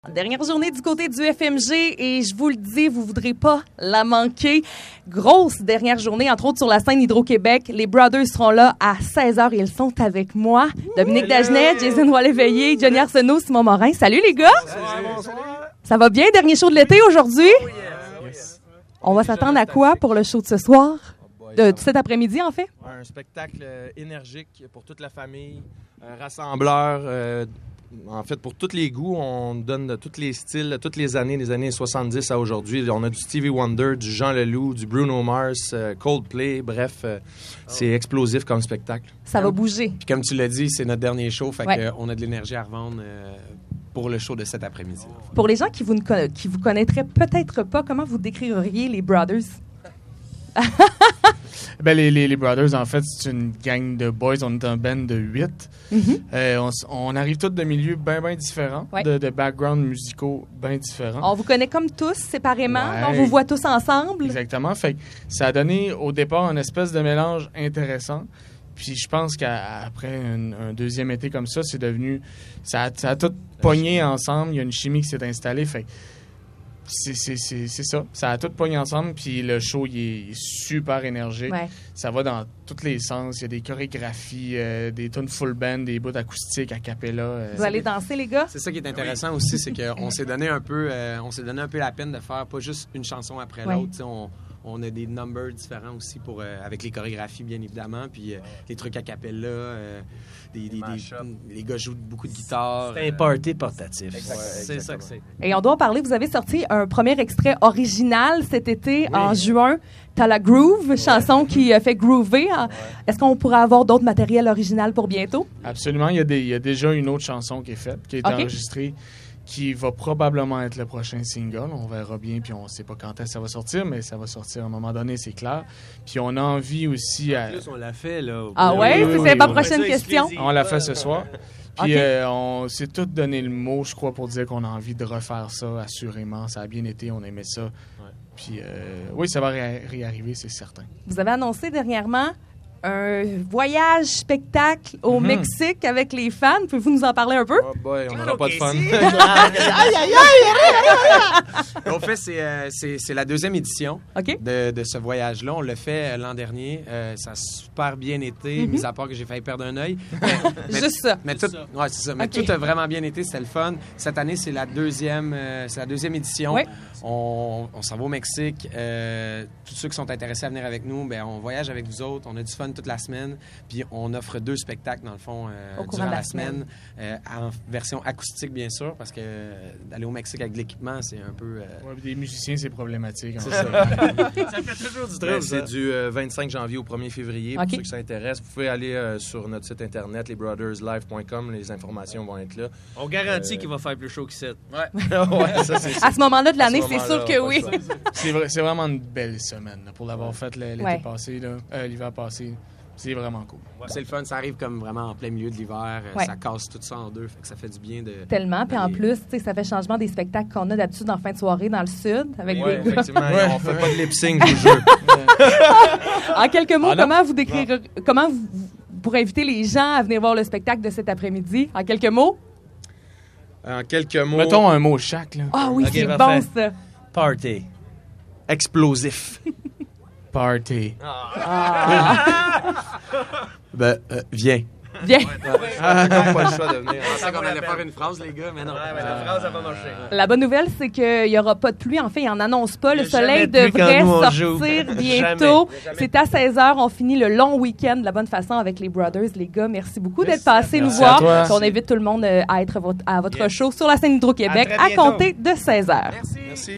Dernière journée du côté du FMG et je vous le dis, vous voudrez pas la manquer. Grosse dernière journée, entre autres sur la scène Hydro-Québec. Les Brothers seront là à 16h et ils sont avec moi. Dominique Dagenet, Jason Wallet-Veillé, Johnny Arsenault, Simon Morin. Salut les gars! Bonsoir. Ça va bien? Dernier show de l'été aujourd'hui? On va s'attendre à quoi pour le show de ce soir? De cet après-midi, en fait? Un spectacle énergique pour toute la famille, un rassembleur. En fait, pour tous les goûts, on donne de tous les styles, de toutes les années 70 à aujourd'hui. On a du Stevie Wonder, du Jean Leloup, du Bruno Mars, Coldplay, bref, c'est explosif comme spectacle. Ça va bouger. Puis comme tu l'as dit, c'est notre dernier show, fait Ouais. qu'on a de l'énergie à revendre pour le show de cet après-midi. Pour les gens qui vous connaîtraient peut-être pas, comment vous décririez les Brothers? Ben, les Brothers, en fait, c'est une gang de boys. On est un band de 8. On arrive tous de milieux bien différents, Ouais. de backgrounds musicaux bien différents. On vous connaît comme tous séparément, Ouais. on vous voit tous ensemble. Exactement. Fait que ça a donné au départ une espèce de mélange intéressant. Puis je pense qu'après un deuxième été comme ça, c'est devenu... Ça a tout pogné ensemble. Il y a une chimie qui s'est installée. Fait que c'est ça. Ça a tout pogné ensemble. Puis le show, il est super énergique. Ouais. Ça va dans tous les sens. Il y a des chorégraphies, des tunes full band, des bouts acoustiques, a cappella. Vous allez danser, les gars? C'est ça qui est intéressant aussi, c'est qu'on s'est donné un peu la peine de faire pas juste une chanson après Ouais. l'autre. Tu sais, on a des numbers différents aussi pour avec les chorégraphies, bien évidemment, puis les trucs a cappella. Les gars jouent beaucoup de guitare. C'est un party portatif. Exactement. C'est ça que c'est. Et on doit en parler. Vous avez sorti un premier extrait original cet été, en juin. T'as la Groove, chanson qui fait groover. Est-ce qu'on pourrait avoir d'autres matériels original pour bientôt? Absolument. Il y a déjà une autre chanson qui est faite, qui a été OK. enregistrée, qui va probablement être le prochain single. On verra bien, puis on ne sait pas quand est-ce que ça va sortir, mais ça va sortir à un moment donné, c'est clair. Puis on a envie aussi... En plus, on l'a fait, là. Ah ouais? oui, C'était oui, ma oui. prochaine Ça, question. exclusif. On l'a fait ce soir. Puis OK. on s'est tous donné le mot, je crois, pour dire qu'on a envie de refaire ça, assurément. Ça a bien été, on aimait ça. Puis oui, ça va réarriver, c'est certain. Vous avez annoncé dernièrement un voyage spectacle au Mexique avec les fans. Pouvez-vous nous en parler un peu? Oh boy, on n'aura pas de fun. En fait, c'est la deuxième édition OK. de ce voyage-là. On l'a fait l'an dernier. Ça a super bien été, mis à part que j'ai failli perdre un œil. Mais Juste ça. Mais tout, ouais, c'est ça. Mais OK. tout a vraiment bien été, c'était le fun. Cette année, c'est la deuxième édition. Ouais. On s'en va au Mexique. Tous ceux qui sont intéressés à venir avec nous, ben, on voyage avec vous autres. On a du fun toute la semaine. Puis on offre 2 spectacles, dans le fond, Au courant durant de la la semaine. En version acoustique, bien sûr, parce que d'aller au Mexique avec de l'équipement, c'est un peu... Ouais, puis des musiciens, c'est problématique. C'est hein. ça. Ça fait toujours du Ben, trouble, c'est ça. du 25 janvier au 1er février. OK. Pour ceux qui s'intéressent, vous pouvez aller sur notre site internet, lesbrotherslive.com. Les informations vont être là. On garantit qu'il va faire plus chaud que 7. Ouais, ça, c'est À ce moment-là de l'année, À ce c'est sûr moment-là, que pas oui. le choix. C'est vraiment une belle semaine là, pour l'avoir fait l'été Ouais. passé, l'hiver passé. C'est vraiment cool. C'est le fun, ça arrive comme vraiment en plein milieu de l'hiver. Ouais. Ça casse tout ça en deux, fait que ça fait du bien de... Tellement. Puis en d'aller- plus, tu sais, ça fait changement des spectacles qu'on a d'habitude en fin de soirée dans le sud avec Ouais, des gars. effectivement, on fait pas de lip-sync, je vous jure. En quelques mots, Ah non? comment vous pourrez inviter les gens à venir voir le spectacle de cet après-midi? En quelques mots? En quelques mots, Mettons un mot chaque. Là. Ah oui, OK, c'est parfait. bon ça. Party. explosif. Party. Ben, viens. Bien. Pas le choix de venir. Je pensais qu'on allait faire une phrase, les gars, mais non. Ouais, mais la phrase, ça va marcher. La bonne nouvelle, c'est qu'il n'y aura pas de pluie. En fait, il n'en annonce pas. Le Il y a soleil jamais de pluie devrait quand nous, on sortir joue. bientôt. Jamais. C'est à 16h. On finit le long week-end de la bonne façon avec les Brothers. Les gars, merci beaucoup d'être passés nous Merci à voir. toi. Puis on invite tout le monde à être à votre Yes. show sur la scène Hydro-Québec À très à bientôt. compter de 16h. Merci.